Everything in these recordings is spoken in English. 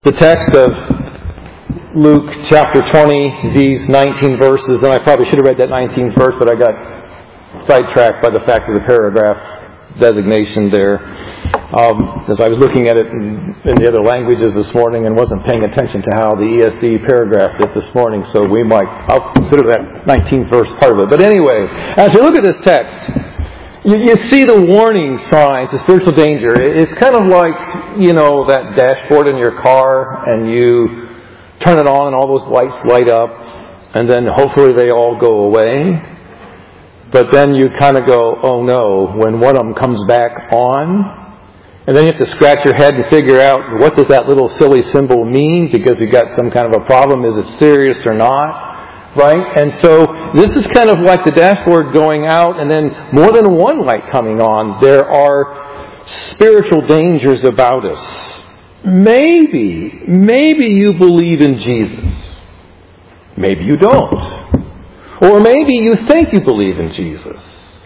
The text of Luke chapter 20, these 19 verses, and I probably should have read that 19th verse, but I got sidetracked by the fact of the paragraph designation there. As I was looking at it in the other languages this morning and wasn't paying attention to how the ESV paragraphed it this morning, so I'll consider that 19th verse part of it. But anyway, as you look at this text, you see the warning signs of spiritual danger. It's kind of like, that dashboard in your car, and you turn it on and all those lights light up, and then hopefully they all go away. But then you kind of go, oh no, when one of them comes back on, and then you have to scratch your head and figure out what does that little silly symbol mean, because you've got some kind of a problem. Is it serious or not? Right? And so this is kind of like the dashboard going out and then more than one light coming on. There are spiritual dangers about us. Maybe you believe in Jesus. Maybe you don't. Or maybe you think you believe in Jesus.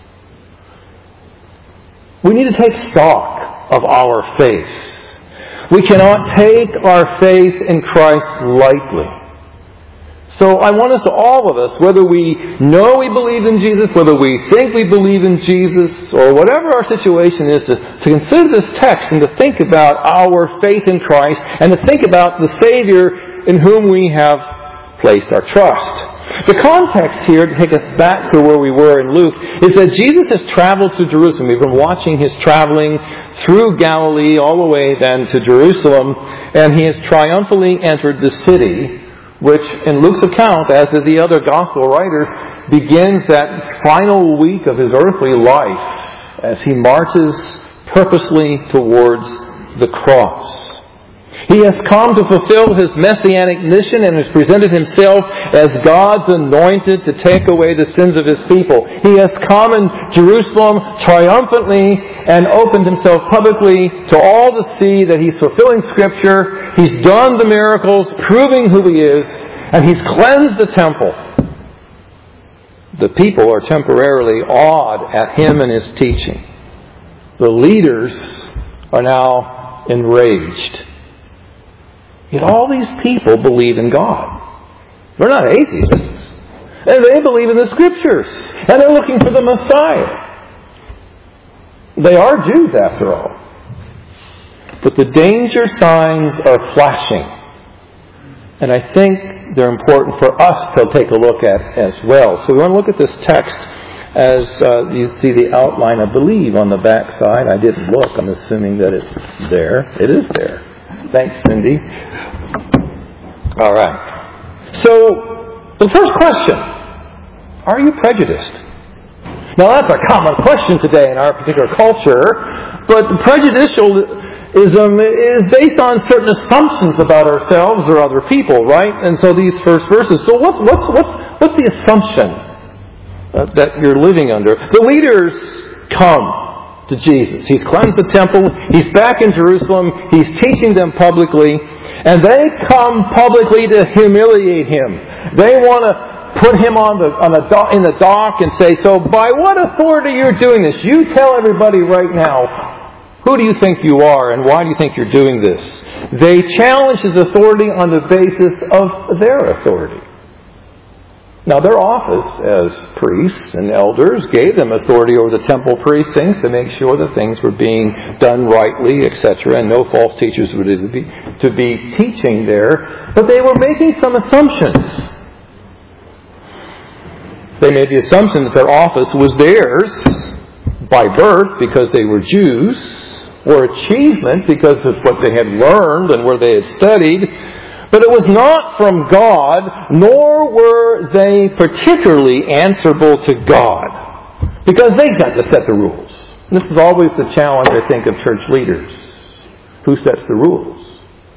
We need to take stock of our faith. We cannot take our faith in Christ lightly. So I want us, all of us, whether we know we believe in Jesus, whether we think we believe in Jesus, or whatever our situation is, to consider this text and to think about our faith in Christ and to think about the Savior in whom we have placed our trust. The context here, to take us back to where we were in Luke, is that Jesus has traveled to Jerusalem. We've been watching his traveling through Galilee all the way then to Jerusalem, and he has triumphantly entered the city, which in Luke's account, as in the other gospel writers, begins that final week of his earthly life as he marches purposely towards the cross. He has come to fulfill his messianic mission and has presented himself as God's anointed to take away the sins of his people. He has come in Jerusalem triumphantly and opened himself publicly to all to see that he's fulfilling Scripture. He's done the miracles, proving who he is, and he's cleansed the temple. The people are temporarily awed at him and his teaching. The leaders are now enraged. Yet all these people believe in God. They're not atheists. And they believe in the Scriptures. And they're looking for the Messiah. They are Jews, after all. But the danger signs are flashing. And I think they're important for us to take a look at as well. So we want to look at this text as you see the outline, I believe, on the back side. I didn't look. I'm assuming that it's there. It is there. Thanks, Cindy. All right. So, the first question, are you prejudiced? Now, that's a common question today in our particular culture, but prejudicialism is based on certain assumptions about ourselves or other people, right? And so these first verses. So what's the assumption that you're living under? The leaders come to Jesus. He's cleansed the temple. He's back in Jerusalem. He's teaching them publicly. And they come publicly to humiliate him. They want to put him in the dock and say, so by what authority you're doing this? You tell everybody right now, who do you think you are and why do you think you're doing this? They challenge his authority on the basis of their authority. Now, their office as priests and elders gave them authority over the temple precincts to make sure that things were being done rightly, etc., and no false teachers were to be teaching there. But they were making some assumptions. They made the assumption that their office was theirs by birth because they were Jews, or achievement because of what they had learned and where they had studied. But it was not from God, nor were they particularly answerable to God, because they got to set the rules. And this is always the challenge, I think, of church leaders. Who sets the rules?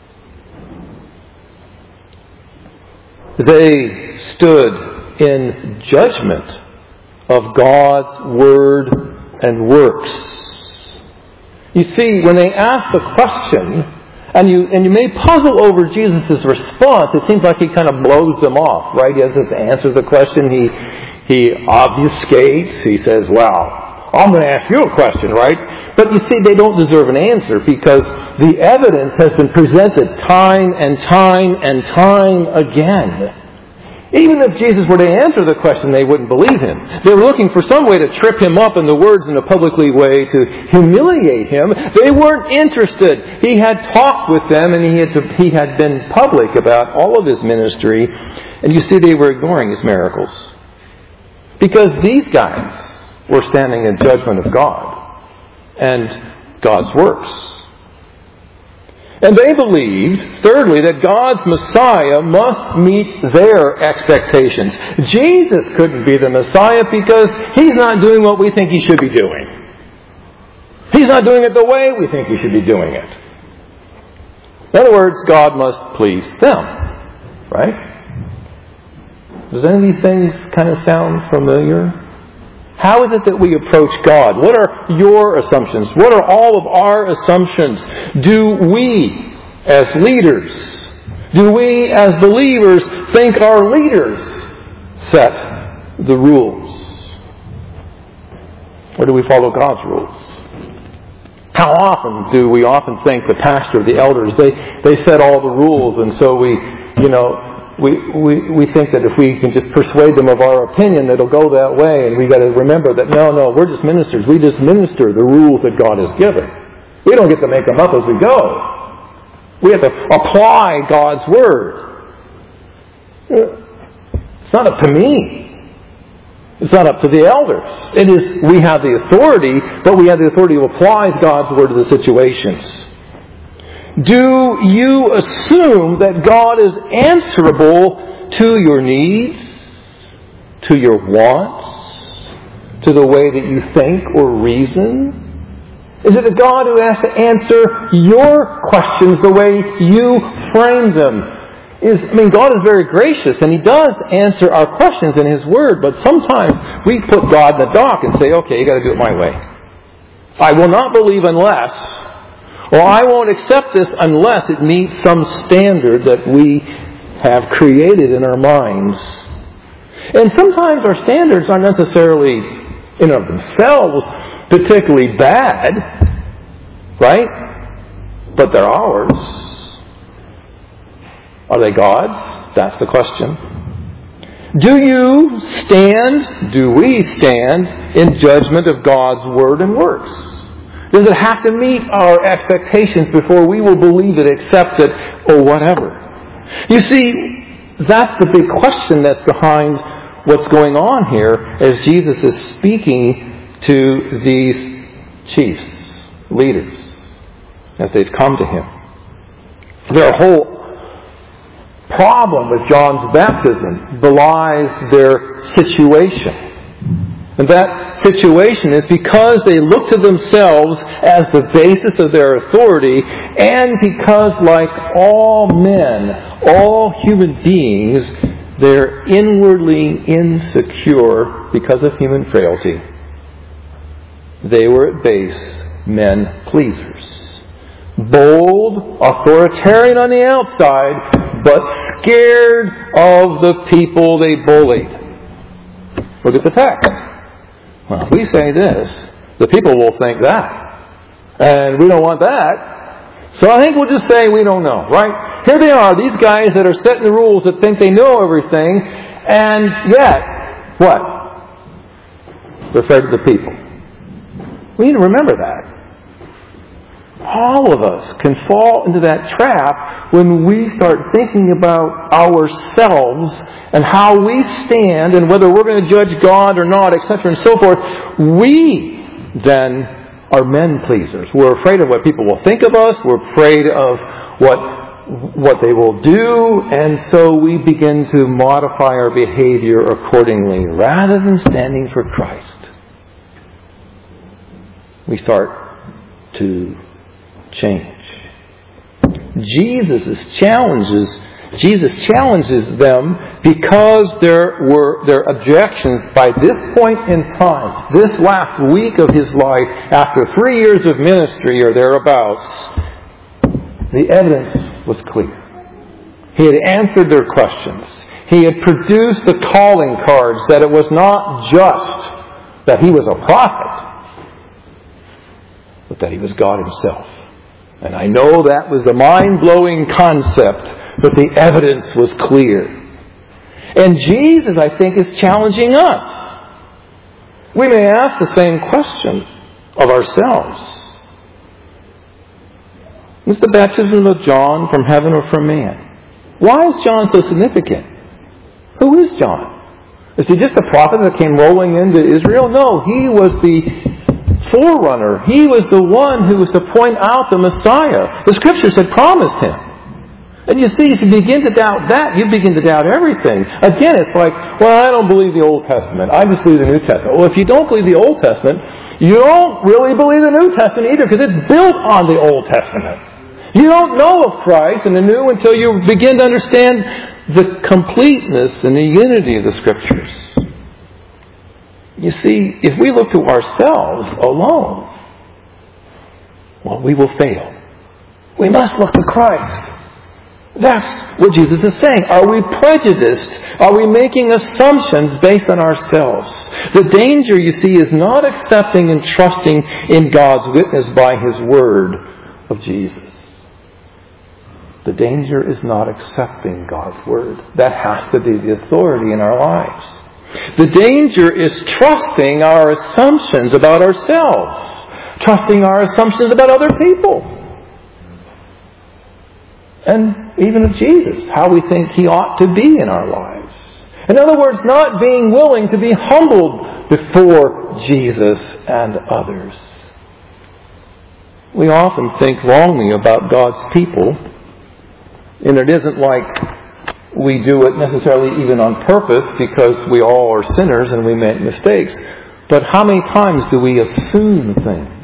They stood in judgment of God's Word and works. You see, when they asked the question, and you may puzzle over Jesus' response. It seems like he kind of blows them off, right? He doesn't answer the question. He obfuscates. He says, well, I'm going to ask you a question, right? But you see, they don't deserve an answer because the evidence has been presented time and time and time again. Even if Jesus were to answer the question, they wouldn't believe him. They were looking for some way to trip him up in the words in a publicly way to humiliate him. They weren't interested. He had talked with them, and he had been public about all of his ministry. And you see, they were ignoring his miracles. Because these guys were standing in judgment of God and God's works. And they believed, thirdly, that God's Messiah must meet their expectations. Jesus couldn't be the Messiah because he's not doing what we think he should be doing. He's not doing it the way we think he should be doing it. In other words, God must please them. Right? Does any of these things kind of sound familiar? How is it that we approach God? What are your assumptions? What are all of our assumptions? Do we, as leaders, do we, as believers, think our leaders set the rules? Or do we follow God's rules? How often do we think the pastor, the elders, they set all the rules, and so we think that if we can just persuade them of our opinion, it'll go that way. And we've got to remember that, no, we're just ministers. We just minister the rules that God has given. We don't get to make them up as we go. We have to apply God's Word. It's not up to me. It's not up to the elders. It is, we have the authority, but we have the authority to apply God's Word to the situations. Do you assume that God is answerable to your needs, to your wants, to the way that you think or reason? Is it a God who has to answer your questions the way you frame them? God is very gracious, and He does answer our questions in His Word, but sometimes we put God in the dock and say, okay, you got to do it my way. I will not believe unless, or I won't accept this unless it meets some standard that we have created in our minds. And sometimes our standards aren't necessarily in of themselves particularly bad, right? But they're ours. Are they God's? That's the question. Do we stand in judgment of God's Word and works? Does it have to meet our expectations before we will believe it, accept it, or whatever? You see, that's the big question that's behind what's going on here as Jesus is speaking to these chiefs, leaders, as they've come to Him. Their whole problem with John's baptism belies their situation. And that situation is because they look to themselves as the basis of their authority, and because, like all men, all human beings, they're inwardly insecure because of human frailty. They were at base men pleasers. Bold, authoritarian on the outside, but scared of the people they bullied. Look at the text. Well, if we say this, the people will think that. And we don't want that. So I think we'll just say we don't know, right? Here they are, these guys that are setting the rules that think they know everything, and yet, what? They're afraid of the people. We need to remember that. All of us can fall into that trap when we start thinking about ourselves and how we stand and whether we're going to judge God or not, etc. and so forth. We then are men pleasers. We're afraid of what people will think of us. We're afraid of what they will do, and so we begin to modify our behavior accordingly rather than standing for Christ. We start to change. Jesus challenges them because their objections by this point in time, this last week of his life, after 3 years of ministry or thereabouts, the evidence was clear. He had answered their questions. He had produced the calling cards that it was not just that he was a prophet, but that he was God Himself. And I know that was a mind-blowing concept, but the evidence was clear. And Jesus, I think, is challenging us. We may ask the same question of ourselves. Is the baptism of John from heaven or from man? Why is John so significant? Who is John? Is he just a prophet that came rolling into Israel? No, he was the forerunner. He was the one who was to point out the Messiah. The Scriptures had promised him. And you see, if you begin to doubt that, you begin to doubt everything. Again, it's like, well, I don't believe the Old Testament. I just believe the New Testament. Well, if you don't believe the Old Testament, you don't really believe the New Testament either, because it's built on the Old Testament. You don't know of Christ and the New until you begin to understand the completeness and the unity of the Scriptures. You see, if we look to ourselves alone, well, we will fail. We must look to Christ. That's what Jesus is saying. Are we prejudiced? Are we making assumptions based on ourselves? The danger, you see, is not accepting and trusting in God's witness by His Word of Jesus. The danger is not accepting God's Word. That has to be the authority in our lives. The danger is trusting our assumptions about ourselves, trusting our assumptions about other people, and even of Jesus, how we think He ought to be in our lives. In other words, not being willing to be humbled before Jesus and others. We often think wrongly about God's people. And it isn't like we do it necessarily even on purpose, because we all are sinners and we make mistakes. But how many times do we assume things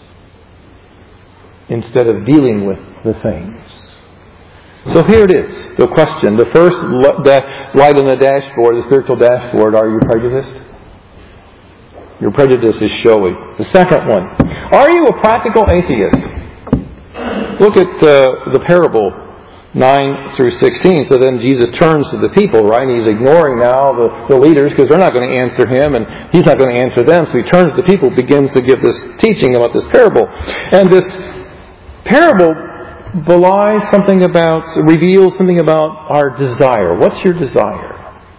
instead of dealing with the things? So here it is, the question. The first light on the dashboard, the spiritual dashboard, are you prejudiced? Your prejudice is showy. The second one, are you a practical atheist? Look at the parable 9 through 16. So then Jesus turns to the people, right? And He's ignoring now the leaders, because they're not going to answer Him and He's not going to answer them. So He turns to the people, begins to give this teaching about this parable. And this parable belies something about, reveals something about our desire. What's your desire?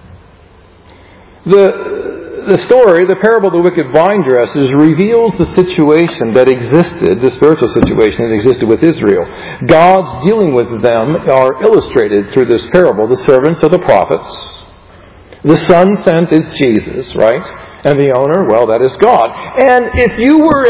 The story, the parable of the wicked vine dressers, reveals the situation that existed, the spiritual situation that existed with Israel. God's dealing with them are illustrated through this parable. The servants are the prophets. The Son sent is Jesus, right? And the owner, well, that is God. And if you were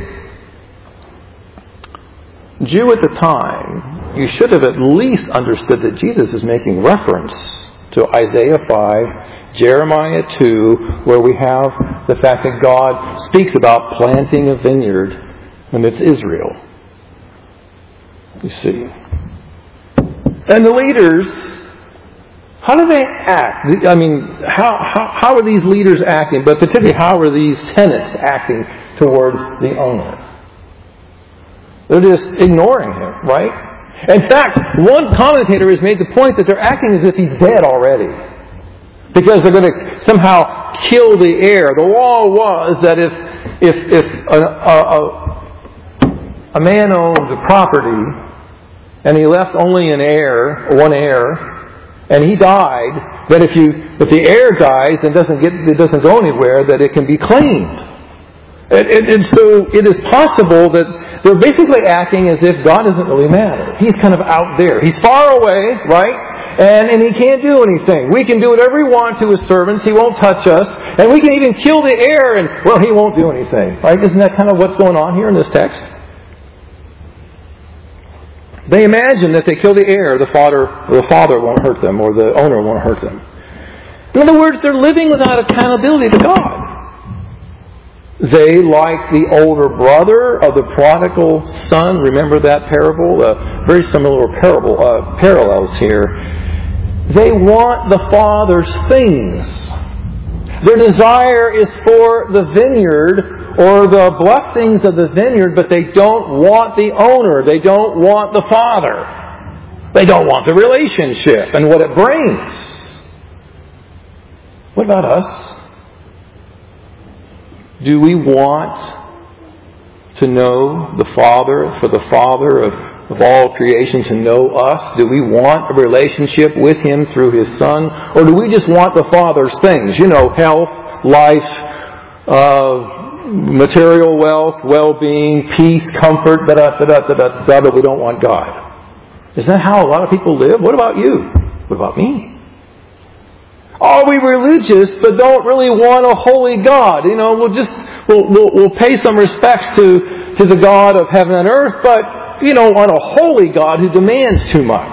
a Jew at the time, you should have at least understood that Jesus is making reference to Isaiah 5, Jeremiah 2, where we have the fact that God speaks about planting a vineyard, and it's Israel. You see. And the leaders, how do they act? I mean, how are these leaders acting? But particularly, how are these tenants acting towards the owner? They're just ignoring him, right? In fact, one commentator has made the point that they're acting as if he's dead already, because they're going to somehow kill the heir. The law was that if a man owned a property and he left only one heir, and he died, that if the heir dies and it doesn't go anywhere, that it can be claimed. And so it is possible that they're basically acting as if God doesn't really matter. He's kind of out there. He's far away, right? And he can't do anything. We can do whatever we want to His servants. He won't touch us. And we can even kill the heir, and, well, He won't do anything. Right? Isn't that kind of what's going on here in this text? They imagine that they kill the heir, the father won't hurt them, or the owner won't hurt them. In other words, they're living without accountability to God. They, like the older brother of the prodigal son, remember that parable? Very similar parallels here. They want the Father's things. Their desire is for the vineyard or the blessings of the vineyard, but they don't want the owner. They don't want the Father. They don't want the relationship and what it brings. What about us? Do we want to know the Father, for the Father of all creation to know us? Do we want a relationship with Him through His Son? Or do we just want the Father's things? Health, life, material wealth, well-being, peace, comfort, but we don't want God. Isn't that how a lot of people live? What about you? What about me? Are we religious but don't really want a holy God? We'll pay some respects to the God of heaven and earth, but we don't want a holy God who demands too much.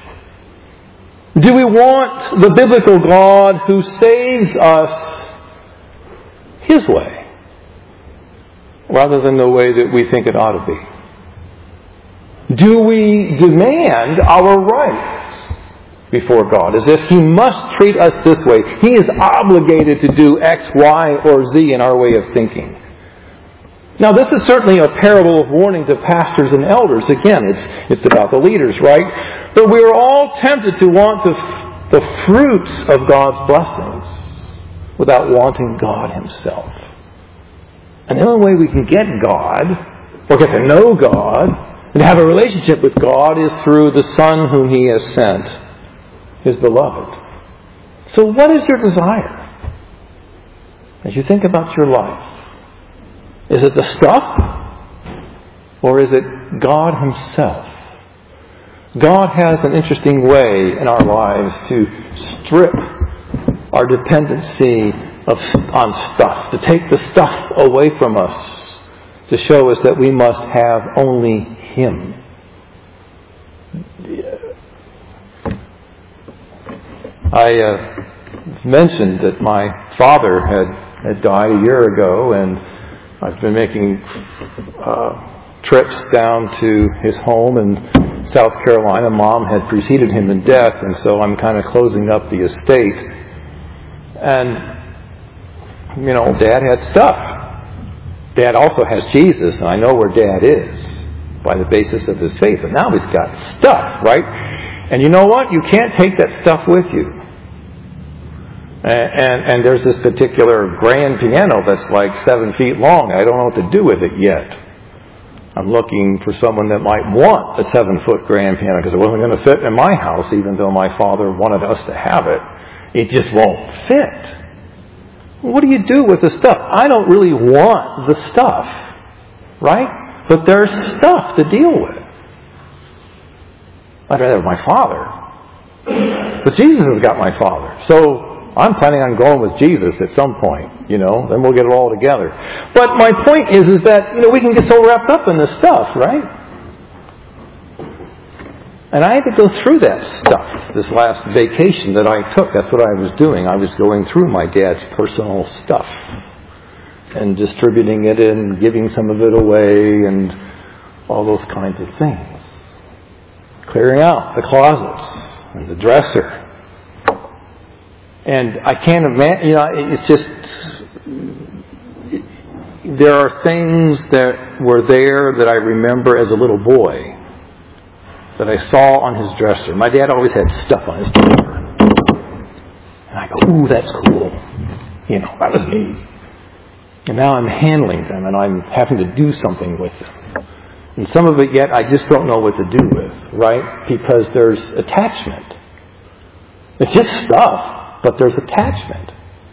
Do we want the biblical God who saves us His way, rather than the way that we think it ought to be? Do we demand our rights before God, as if He must treat us this way? He is obligated to do X, Y, or Z in our way of thinking. Now, this is certainly a parable of warning to pastors and elders. Again, it's about the leaders, right? But we are all tempted to want the fruits of God's blessings without wanting God Himself. And the only way we can get God, or get to know God, and have a relationship with God, is through the Son whom He has sent, His beloved. So what is your desire as you think about your life? Is it the stuff? Or is it God Himself? God has an interesting way in our lives to strip our dependency on stuff, to take the stuff away from us, to show us that we must have only Him. I mentioned that my father had died a year ago, and I've been making trips down to his home in South Carolina. Mom had preceded him in death, and so I'm kind of closing up the estate. And, Dad had stuff. Dad also has Jesus, and I know where Dad is by the basis of his faith. And now he's got stuff, right? And you know what? You can't take that stuff with you. And there's this particular grand piano that's like 7 feet long. I don't know what to do with it yet. I'm looking for someone that might want a 7-foot grand piano, because it wasn't going to fit in my house, even though my father wanted us to have it. It just won't fit. What do you do with the stuff? I don't really want the stuff, right? But there's stuff to deal with. I'd rather have my father. But Jesus has got my father. So I'm planning on going with Jesus at some point, then we'll get it all together. But my point is that, we can get so wrapped up in this stuff, right? And I had to go through that stuff this last vacation that I took. That's what I was doing. I was going through my dad's personal stuff and distributing it and giving some of it away and all those kinds of things. Clearing out the closets and the dresser. And I can't imagine, it's just, there are things that were there that I remember as a little boy that I saw on his dresser. My dad always had stuff on his dresser. And I go, ooh, that's cool. That was me. And now I'm handling them, and I'm having to do something with them. And some of it yet I just don't know what to do with, right? Because there's attachment. It's just stuff, but there's attachment.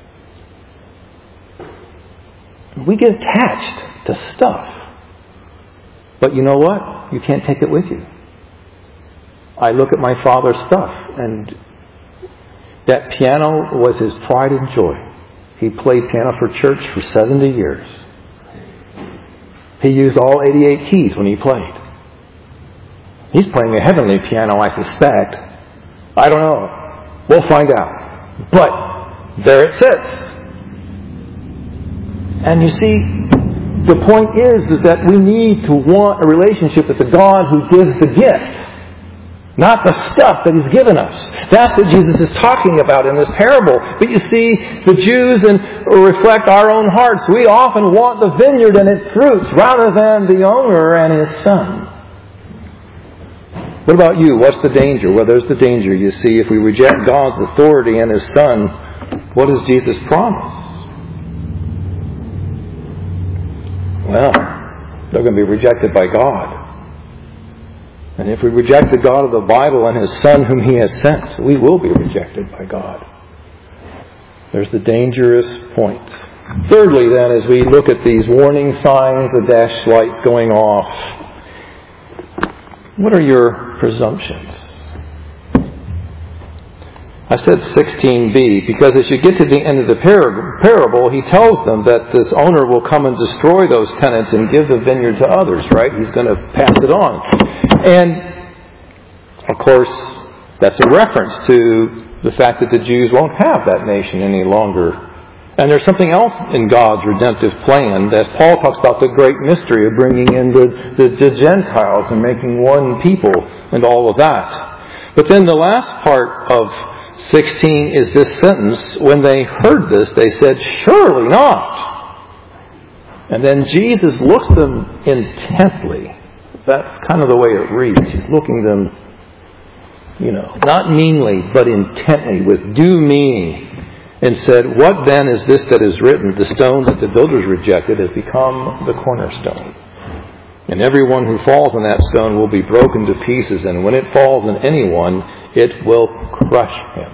We get attached to stuff. But you know what? You can't take it with you. I look at my father's stuff, and that piano was his pride and joy. He played piano for church for 70 years. He used all 88 keys when he played. He's playing a heavenly piano, I suspect. I don't know. We'll find out. But there it sits. And you see, the point is that we need to want a relationship with the God who gives the gift, not the stuff that He's given us. That's what Jesus is talking about in this parable. But you see, the Jews reflect our own hearts. We often want the vineyard and its fruits rather than the owner and His Son. What about you? What's the danger? Well, there's the danger, you see. If we reject God's authority and His Son, what does Jesus promise? Well, they're going to be rejected by God. And if we reject the God of the Bible and His Son whom He has sent, we will be rejected by God. There's the dangerous point. Thirdly, then, as we look at these warning signs, the dash lights going off, what are your presumptions? I said 16b because as you get to the end of the parable, he tells them that this owner will come and destroy those tenants and give the vineyard to others, right? He's going to pass it on. And, of course, that's a reference to the fact that the Jews won't have that nation any longer. And there's something else in God's redemptive plan that Paul talks about, the great mystery of bringing in the Gentiles and making one people and all of that. But then the last part of 16 is this sentence. When they heard this, they said, "Surely not." And then Jesus looks at them intently. That's kind of the way it reads. He's looking them, not meanly, but intently, with due meaning, and said, "What then is this that is written? The stone that the builders rejected has become the cornerstone. And everyone who falls on that stone will be broken to pieces, and when it falls on anyone, it will crush him."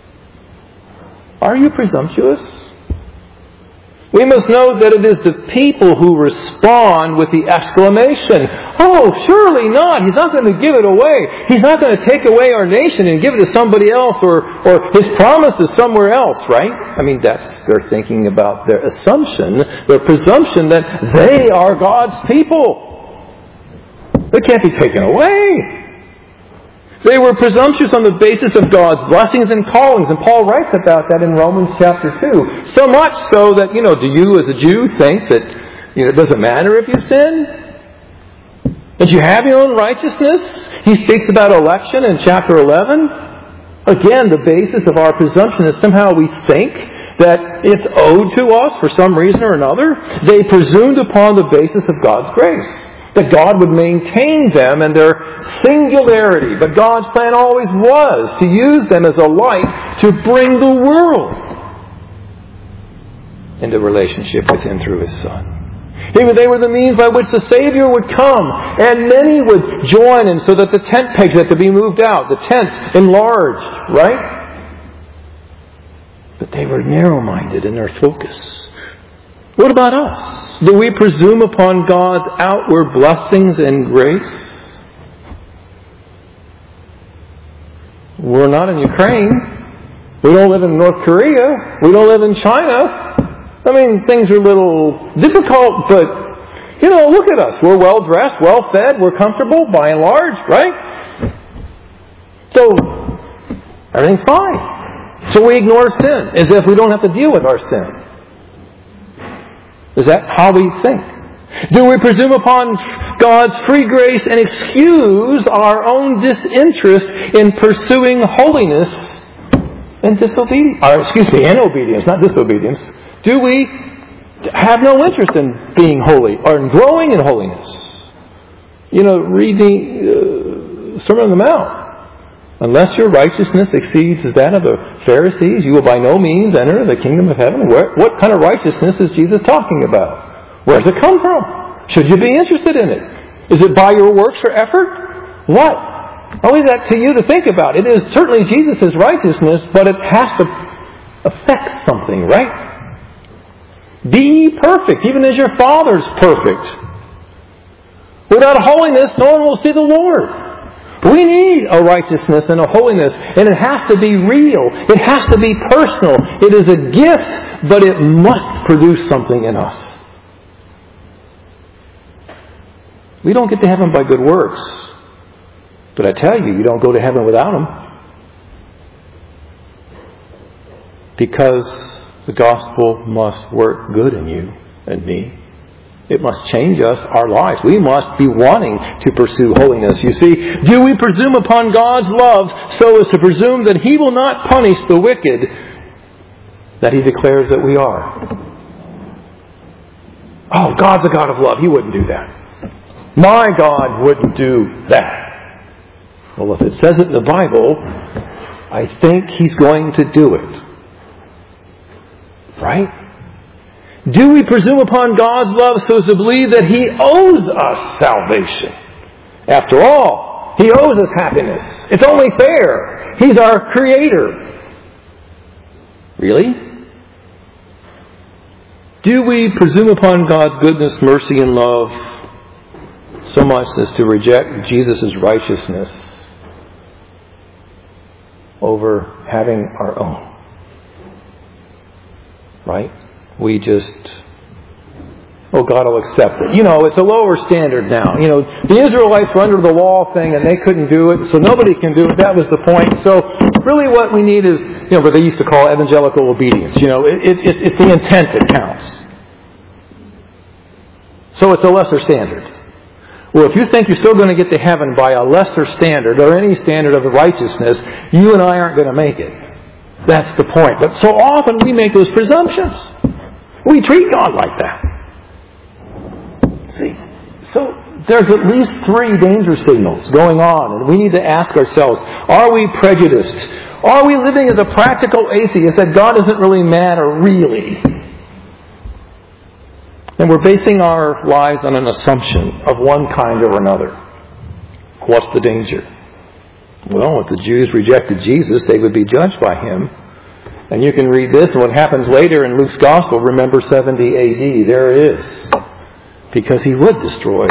Are you presumptuous? We must know that it is the people who respond with the exclamation, "Oh, surely not. He's not going to give it away. He's not going to take away our nation and give it to somebody else, or His promise is somewhere else," right? I mean, they're thinking about their assumption, their presumption that they are God's people. They can't be taken away. They were presumptuous on the basis of God's blessings and callings. And Paul writes about that in Romans chapter 2. So much so that, do you as a Jew think that, it doesn't matter if you sin? That you have your own righteousness? He speaks about election in chapter 11. Again, the basis of our presumption is somehow we think that it's owed to us for some reason or another. They presumed upon the basis of God's grace, that God would maintain them and their singularity. But God's plan always was to use them as a light to bring the world into relationship with Him through His Son. They were the means by which the Savior would come, and many would join in so that the tent pegs had to be moved out, the tents enlarged, right? But they were narrow-minded in their focus. What about us? Do we presume upon God's outward blessings and grace? We're not in Ukraine. We don't live in North Korea. We don't live in China. I mean, things are a little difficult, but, look at us. We're well-dressed, well-fed, we're comfortable, by and large, right? So, everything's fine. So we ignore sin, as if we don't have to deal with our sin. Is that how we think? Do we presume upon God's free grace and excuse our own disinterest in pursuing holiness and and obedience, not disobedience? Do we have no interest in being holy or in growing in holiness? Read the Sermon on the Mount. Unless your righteousness exceeds that of the Pharisees, you will by no means enter the kingdom of heaven. What kind of righteousness is Jesus talking about? Where does it come from? Should you be interested in it? Is it by your works or effort? What? I'll leave that to you to think about. It is certainly Jesus' righteousness, but it has to affect something, right? Be perfect, even as your Father's perfect. Without holiness, no one will see the Lord. We need a righteousness and a holiness, and it has to be real. It has to be personal. It is a gift, but it must produce something in us. We don't get to heaven by good works. But I tell you, you don't go to heaven without them. Because the gospel must work good in you and me. It must change us, our lives. We must be wanting to pursue holiness. You see, do we presume upon God's love so as to presume that He will not punish the wicked that He declares that we are? Oh, God's a God of love. He wouldn't do that. My God wouldn't do that. Well, if it says it in the Bible, I think He's going to do it. Right? Do we presume upon God's love so as to believe that He owes us salvation? After all, He owes us happiness. It's only fair. He's our Creator. Really? Do we presume upon God's goodness, mercy, and love so much as to reject Jesus' righteousness over having our own? Right? We just, God will accept it. It's a lower standard now. The Israelites were under the law thing and they couldn't do it, so nobody can do it. That was the point. So really what we need is, what they used to call evangelical obedience. It's the intent that counts. So it's a lesser standard. Well, if you think you're still going to get to heaven by a lesser standard or any standard of righteousness, you and I aren't going to make it. That's the point. But so often we make those presumptions. We treat God like that. See? So there's at least 3 danger signals going on, and we need to ask ourselves, are we prejudiced? Are we living as a practical atheist that God doesn't really matter, really? And we're basing our lives on an assumption of one kind or another. What's the danger? Well, if the Jews rejected Jesus, they would be judged by Him. And you can read this and what happens later in Luke's Gospel. Remember 70 AD. There it is. Because He would destroy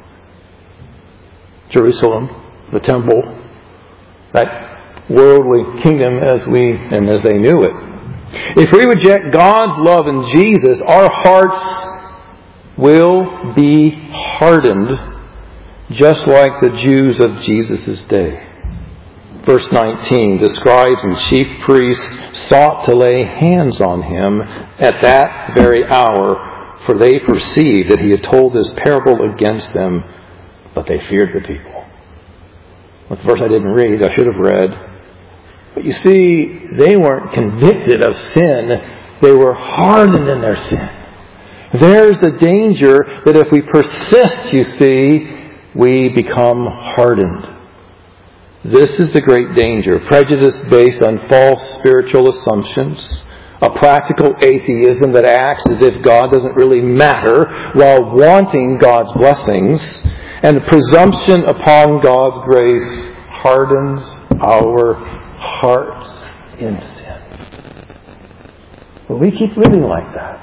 Jerusalem, the temple, that worldly kingdom as they knew it. If we reject God's love in Jesus, our hearts will be hardened, just like the Jews of Jesus' day. Verse 19, the scribes and chief priests sought to lay hands on Him at that very hour, for they perceived that He had told this parable against them, but they feared the people. That's the verse I didn't read, I should have read. But you see, they weren't convicted of sin, they were hardened in their sin. There's the danger that if we persist, you see, we become hardened. This is the great danger. Prejudice based on false spiritual assumptions. A practical atheism that acts as if God doesn't really matter while wanting God's blessings. And the presumption upon God's grace hardens our hearts in sin. But we keep living like that.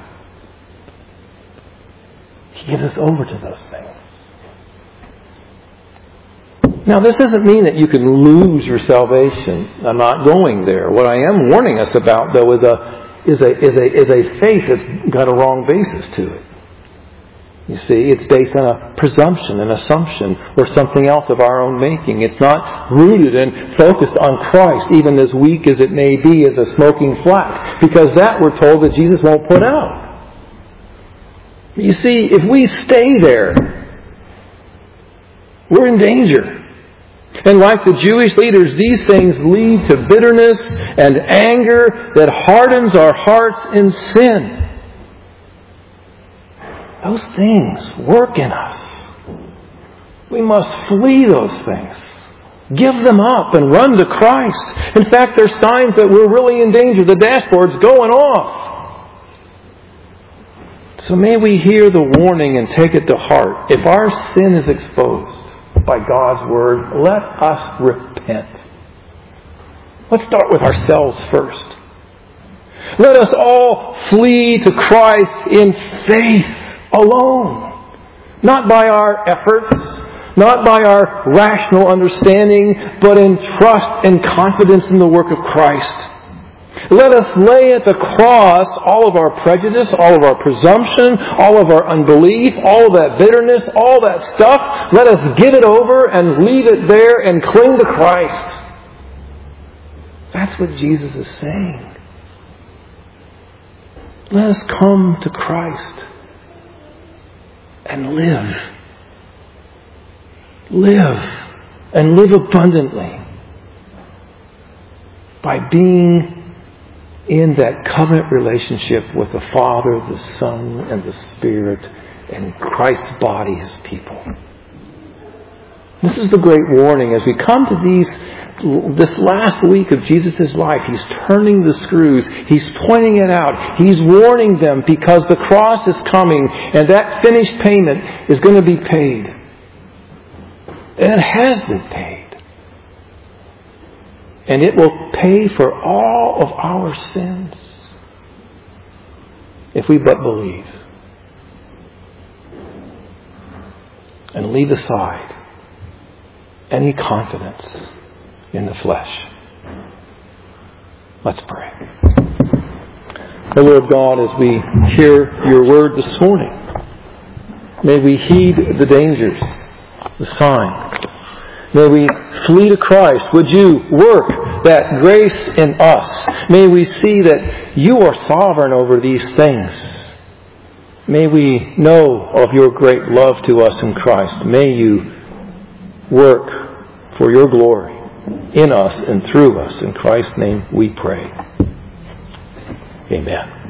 He gives us over to those things. Now, this doesn't mean that you can lose your salvation. I'm not going there. What I am warning us about, though, is a faith that's got a wrong basis to it. You see, it's based on a presumption, an assumption, or something else of our own making. It's not rooted and focused on Christ, even as weak as it may be as a smoking flax, because that we're told that Jesus won't put out. You see, if we stay there, we're in danger. And like the Jewish leaders, these things lead to bitterness and anger that hardens our hearts in sin. Those things work in us. We must flee those things. Give them up and run to Christ. In fact, they're signs that we're really in danger. The dashboard's going off. So may we hear the warning and take it to heart. If our sin is exposed by God's Word, let us repent. Let's start with ourselves first. Let us all flee to Christ in faith alone. Not by our efforts, not by our rational understanding, but in trust and confidence in the work of Christ. Let us lay at the cross all of our prejudice, all of our presumption, all of our unbelief, all of that bitterness, all that stuff. Let us give it over and leave it there and cling to Christ. That's what Jesus is saying. Let us come to Christ and live. Live. And live abundantly by being in that covenant relationship with the Father, the Son, and the Spirit, and Christ's body, His people. This is the great warning as we come to this last week of Jesus' life, He's turning the screws. He's pointing it out. He's warning them because the cross is coming and that finished payment is going to be paid. And it has been paid. And it will pay for all of our sins if we but believe and leave aside any confidence in the flesh. Let's pray. O Lord God, as we hear your word this morning, may we heed the dangers, the signs. May we flee to Christ. Would you work that grace in us? May we see that you are sovereign over these things. May we know of your great love to us in Christ. May you work for your glory in us and through us. In Christ's name we pray. Amen.